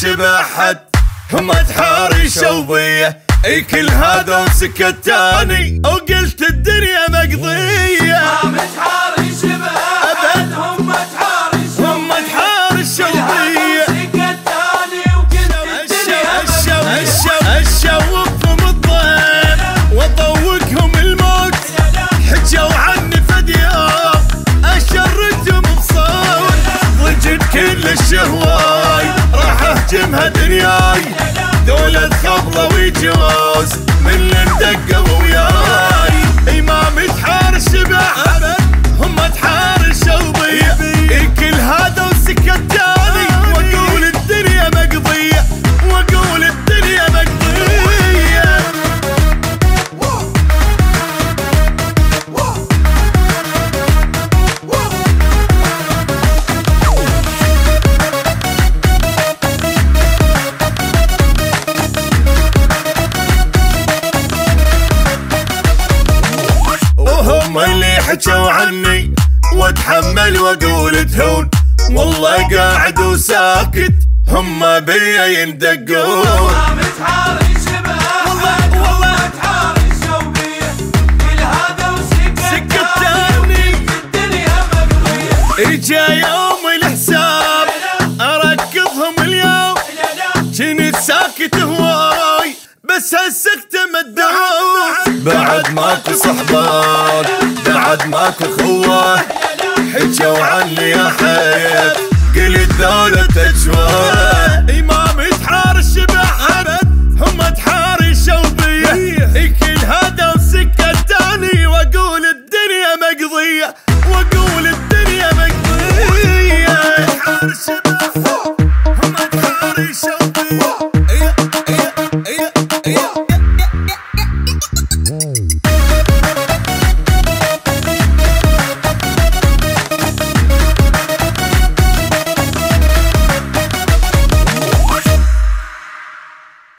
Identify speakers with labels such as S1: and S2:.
S1: شبه حد هم تحارشوا بيه اي كل هذا وسكت تاني وقلت الدنيا مقضية
S2: ما متحارش بأحد هم تحارشوا بيه سكت تاني وقلت الدنيا
S1: الشوفهم الضيم وطوقهم الموت حجوا عني فديوم اشردهم بصوت ضجت كل الشهواي راح اهجمها دنياي دولة خبلة ويجوز من اللي مدقوا وياي اي ما متحارش بأحد هم تحارشوا بي كل هذا وسكت تاني واقول الدنيا مقضية واقول الدنيا مقضية وهم اللي حكوا عني واتحمل واقول تهون والله قاعد وساكت هم بيا يندقون
S2: ما متحارش بأحد هم تحارشوا بيه كل هذا وسكت تاني الدنيا مقضية
S1: اجا يوم الحساب اركضهم اليوم كنت ساكت هواي بس هالسكتة مدعون بعد ماكو صحبان بعد ماكو خوان حجوا عني يا حيف قلت ذولة اجوان